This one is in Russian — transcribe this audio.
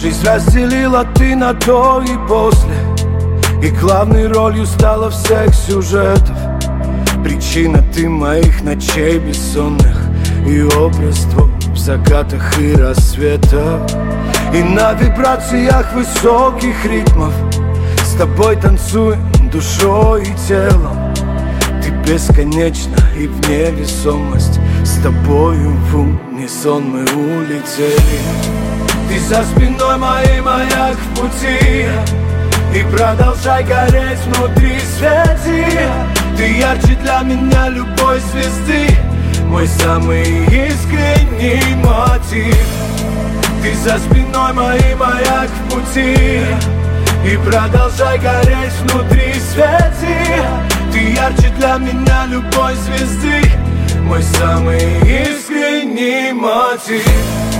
Жизнь разделила ты на до и после, и главной ролью стала всех сюжетов. Причина ты моих ночей бессонных и образ твой в закатах и рассветах. И на вибрациях высоких ритмов с тобой танцуем душой и телом. Ты бесконечна и в невесомость, с тобою в унисон мы улетели. Ты за спиной моей маяк в пути, и продолжай гореть внутри, свети. Ты ярче для меня любой звезды, мой самый искренний мотив. Ты за спиной моей маяк в пути, и продолжай гореть внутри, свети. Ты ярче для меня любой звезды, мой самый искренний мотив.